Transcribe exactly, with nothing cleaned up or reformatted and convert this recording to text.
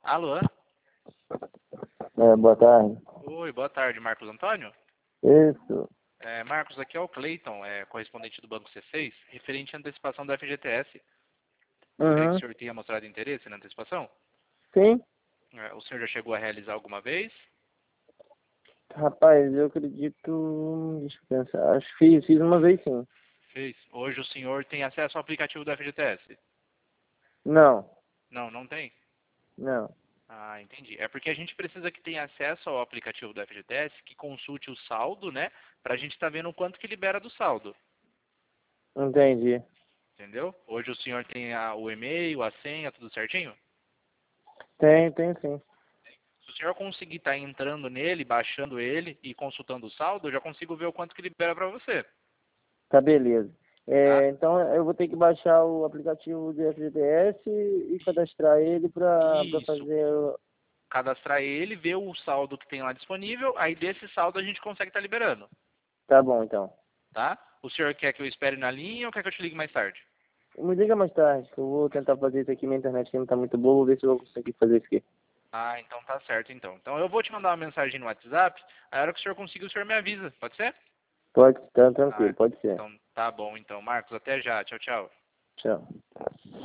Alô? É, boa tarde. Oi, boa tarde, Marcos Antônio? Isso. É, Marcos, aqui é o Cleiton, é, correspondente do Banco C seis, referente à antecipação da F G T S. Creio que o Uhum. senhor tenha mostrado interesse na antecipação. Sim. É, o senhor já chegou a realizar alguma vez? Rapaz, eu acredito. Deixa eu pensar. Acho que fiz, fiz uma vez sim. Fez. Hoje o senhor tem acesso ao aplicativo da F G T S? Não, Não, não tem? não. Ah, entendi. É porque a gente precisa que tenha acesso ao aplicativo da F G T S, que consulte o saldo, né? Pra gente estar vendo o quanto que libera do saldo. Entendi. Entendeu? Hoje o senhor tem a- o e-mail, a senha, tudo certinho? Tem, tem sim. Se o senhor conseguir estar entrando nele, baixando ele e consultando o saldo, eu já consigo ver o quanto que libera para você, Tá beleza. tá? É, então eu vou ter que baixar o aplicativo do F G T S e cadastrar ele pra, pra Isso. fazer. o- Cadastrar ele, ver o saldo que tem lá disponível, aí desse saldo a gente consegue estar liberando, Tá bom então. tá? O senhor quer que eu espere na linha ou quer que eu te ligue mais tarde? Me liga mais tarde, que eu vou tentar fazer isso aqui. Minha internet aqui não tá muito boa, vou ver se eu vou conseguir fazer isso aqui. Ah, então tá certo então. Então eu vou te mandar uma mensagem no WhatsApp, a hora que o senhor conseguir, o senhor me avisa, pode ser? Pode, tá Ah, tranquilo, pode ser. então tá bom então. Marcos, até já. Tchau, tchau. Tchau.